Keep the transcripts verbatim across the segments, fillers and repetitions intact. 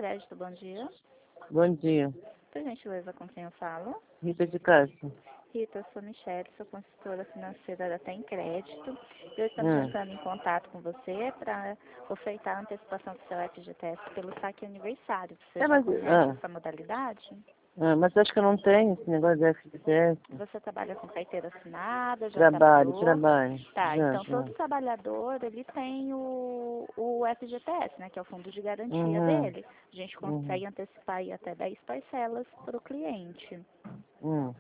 Crédito, bom dia. Bom dia. Por gentileza, com quem eu falo? Rita de Castro. Rita, eu sou Michelle, sou consultora financeira da Tem Crédito. Eu estou Hum. entrando em contato com você para ofertar a antecipação do seu F G T S pelo saque aniversário. Você É, já mas, conhece ah, essa modalidade? ah, mas acho que eu não tenho esse negócio de F G T S. Você trabalha com carteira assinada, já Trabalho, trabalhou? trabalho. Tá, Já, então já. todo trabalhador, ele tem o, o F G T S, né, que é o fundo de garantia Uhum. dele. A gente consegue Uhum. antecipar aí até dez parcelas para o cliente. Hum.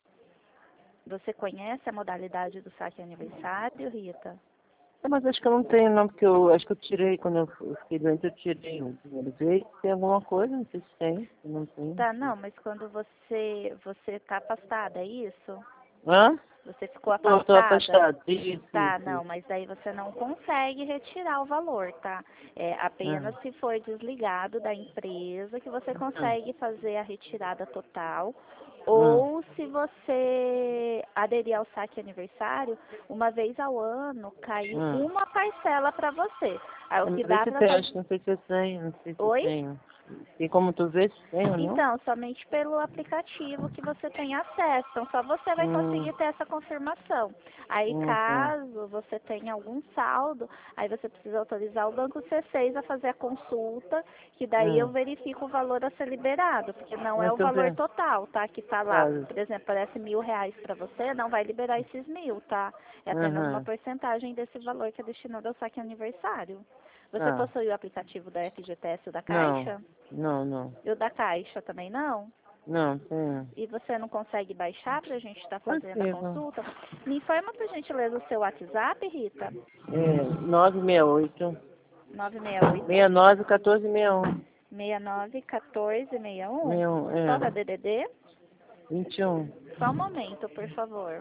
Você conhece a modalidade do saque aniversário, Rita? É, mas acho que eu não tenho não, porque eu acho que eu tirei, quando eu eu fiquei doente, eu tirei o primeiro vez. Tem alguma coisa, não sei se tem, se não tem. Tá, não, mas quando você você tá afastada, é isso? Hã? Você ficou Tô, tô afastada? afastado. Isso, Tá, isso, não, isso. mas daí você não consegue retirar o valor, tá? É apenas Ah. se for desligado da empresa que você Ah. consegue fazer a retirada total, Ah. ou se você aderir ao saque aniversário, uma vez ao ano cai Ah. uma parcela para você. Aí o Eu não que sei dá se para tem, fazer. acho que não sei se eu tenho, não sei se eu Oi? tenho. Tem como tu ver se tem ou não? Então, somente pelo aplicativo que você tem acesso. Então, só você vai Hum. conseguir ter essa confirmação. Aí, Hum, hum. caso você tenha algum saldo, aí você precisa autorizar o Banco C seis a fazer a consulta, que daí eu Hum. verifico o valor a ser liberado, porque não é Mas o se eu valor ver. total, tá? Que tá lá. Claro. Por exemplo, parece mil reais para você, não vai liberar esses mil, tá? É apenas uma Aham. porcentagem desse valor que é destinado ao saque aniversário. Você Ah. possui o aplicativo da F G T S ou da Não. Caixa? Não, não. E o da Caixa também não? Não, tem. E você não consegue baixar para a gente estar fazendo a Consigo. consulta? Me informa, por gentileza, o seu WhatsApp, Rita. É, nove seis oito, nove seis oito, seis nove, um quatro seis um. seis nove, um quatro seis um. Meu, Qual que é é. o D D D? vinte e um. Só um momento, por favor.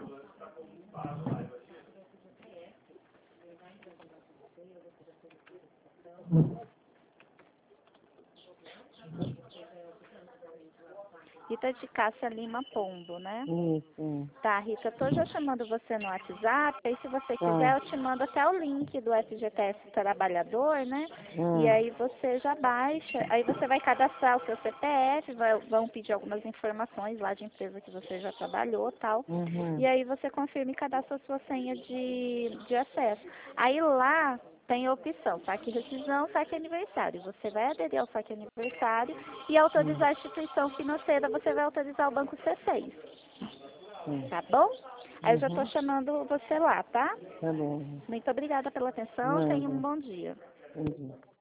Rita de Cássia Lima Pombo, né? Isso. Tá, Rita, eu tô já chamando você no WhatsApp, aí se você quiser Tá. eu te mando até o link do F G T S Trabalhador, né? E Hum. aí você já baixa, aí você vai cadastrar o seu C P F, vai, vão pedir algumas informações lá de empresa que você já trabalhou e tal. Uhum. E aí você confirma e cadastra a sua senha de, de acesso. Aí lá tem a opção, saque rescisão, saque aniversário. Você vai aderir ao saque aniversário e Hum. autorizar a instituição financeira, você vai autorizar o Banco C seis. Hum. Tá bom? Aí eu já tô Uhum. chamando você lá, tá? Tá bom. Muito obrigada pela atenção. Tenha um Nada. bom dia. Entendi.